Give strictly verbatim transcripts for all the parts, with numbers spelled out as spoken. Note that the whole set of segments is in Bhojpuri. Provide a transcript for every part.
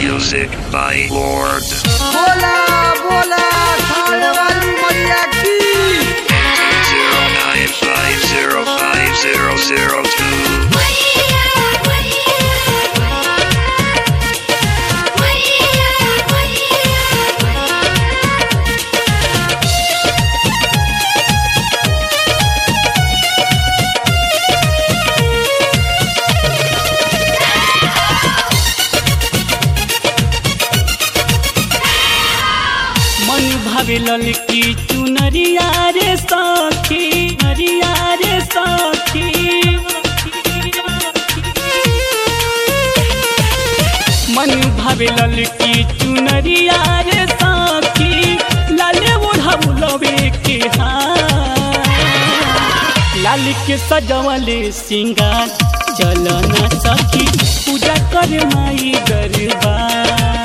Music by Lord. बोला बोला खाने वाली मैया की zero nine five zero five zero zero two. भावे ललकी चुनरिया रे सखी नरिया रे सखी मन भावे ललकी चुनरिया रे सखी लाले ओढ़ाउलवे के हाथ लाल के सजवले सिंगार चलना सखी पूजा कर माई दरबार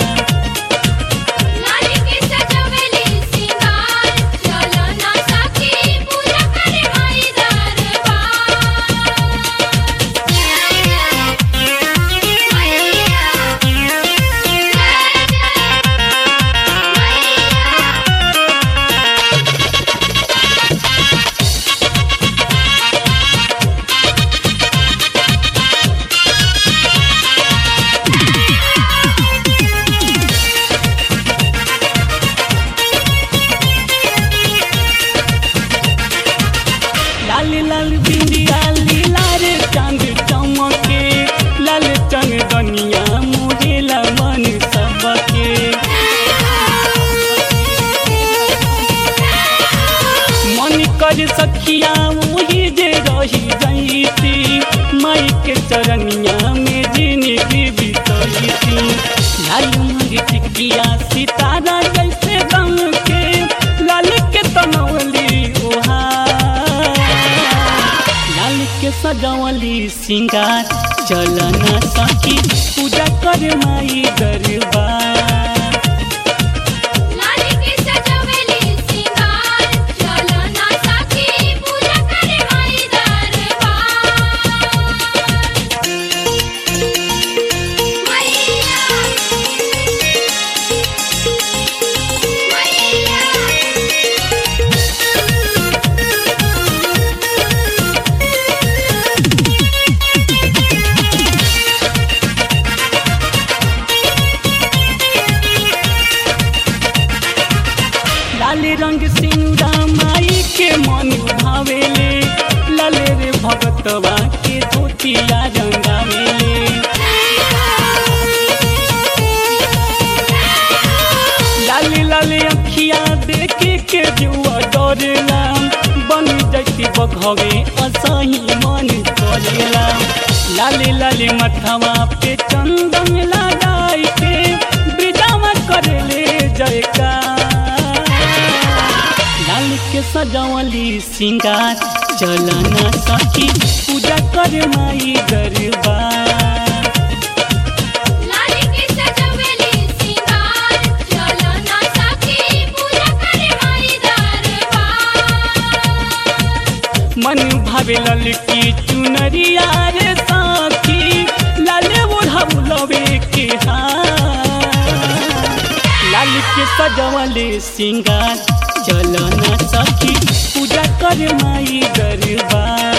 लाल लाल बिंदिया लीला रे चांद चमके लाल चंदनिया मुरेला मन सबके मन कर सखिया वही जे रही जईती माई के चरनिया में जिंदगी बीतईती लाल मुंगी टिकिया सितारा जैसे दम के लाल के तनौली ओहा के सजवली सिंगार चलना सखी पूजा कर माई दरबार लाल रंग सिंगा माई के मन भावेले लाले रे भगतवा के धोतिया रंगावेले लाली लाली अखिया देखे के जुआ डरेला बन जैती बघवे असही मन करेला लाली लाली मथवा पे चंदन लगाई के ब्रिजावा करेले जयकार लाल के सजवली सिंगार चलना सखी पूजा कर माई दरबार मन भावे ललकी चुनरिया रे सखी लाले ओढ़ाउलवे के हाथ लाल के सजवले सिंगार चलना सखी पूजा कर माई दरबार।